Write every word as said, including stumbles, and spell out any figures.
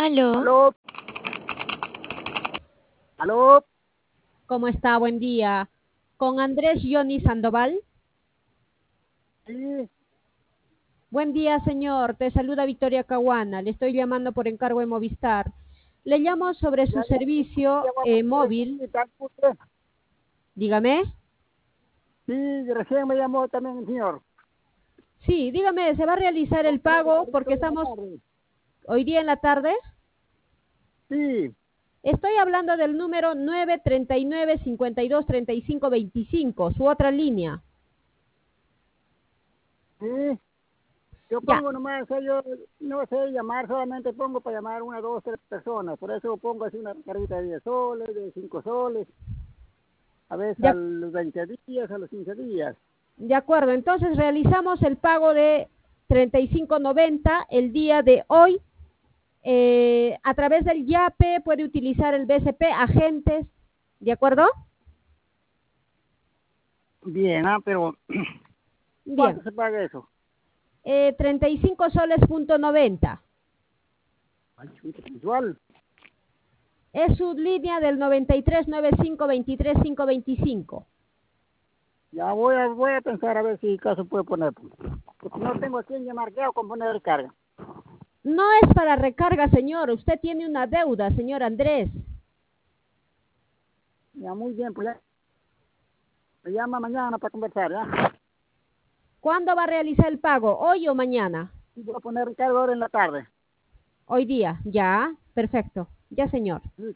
Aló. Aló, aló, ¿Cómo está? Buen día. Con Andrés Johnny Sandoval. sí, Buen día, señor. Te saluda Victoria Caguana. Le estoy llamando por encargo de Movistar. Le llamo sobre su ya, ya, servicio ya vamos eh, a hacer móvil. el tal usted. Dígame. Sí, recién me llamó también el señor. Sí, dígame, ¿se va a realizar el pago porque estamos hoy día en la tarde? Sí, Estoy hablando del número nueve treinta y nueve, cincuenta y dos, treinta y cinco, veinticinco, su otra línea. sí, yo Ya, pongo nomás, o sea, yo no sé llamar, solamente pongo para llamar una, dos, tres personas, por eso pongo así una carita de diez soles, de cinco soles, a veces a ya, los veinte días, a los quince días. de acuerdo. Entonces realizamos el pago de treinta y cinco noventa el día de hoy. Eh, a través del YAPE puede utilizar el B C P, agentes, ¿de acuerdo? Bien, ah, pero Bien, ¿cuánto se paga eso? eh, treinta y cinco soles punto noventa. Ay, chuta, mensual. Es su línea del noventa y tres noventa y cinco veintitrés quinientos veinticinco. Ya voy a, voy a pensar a ver si caso puede poner. Porque no tengo a quién llamar, ¿qué hago con poner recarga? No es para recarga, señor. Usted tiene una deuda, señor Andrés. Ya, muy bien, pues ya. Me llama mañana para conversar, ¿ya? ¿Cuándo va a realizar el pago? ¿Hoy o mañana? Y voy a poner recarga ahora en la tarde. Hoy día. Ya, perfecto. Ya, señor. Sí,